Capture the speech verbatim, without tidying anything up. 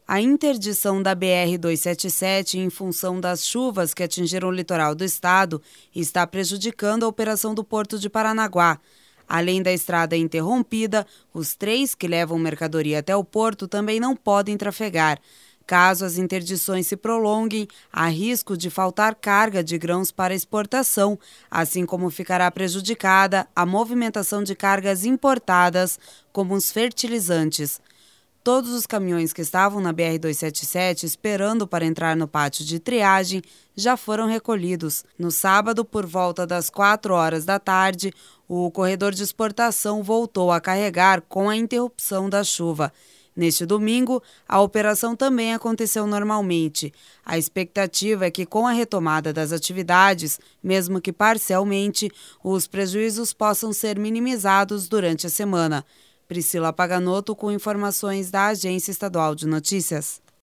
A interdição da B R duzentos e setenta e sete em função das chuvas que atingiram o litoral do estado está prejudicando a operação do Porto de Paranaguá. Além da estrada interrompida, os trens que levam mercadoria até o porto também não podem trafegar. Caso as interdições se prolonguem, há risco de faltar carga de grãos para exportação, assim como ficará prejudicada a movimentação de cargas importadas, como os fertilizantes. Todos os caminhões que estavam na B R duzentos e setenta e sete esperando para entrar no pátio de triagem já foram recolhidos. No sábado, por volta das quatro horas da tarde, o corredor de exportação voltou a carregar com a interrupção da chuva. Neste domingo, a operação também aconteceu normalmente. A expectativa é que, com a retomada das atividades, mesmo que parcialmente, os prejuízos possam ser minimizados durante a semana. Priscila Paganoto com informações da Agência Estadual de Notícias.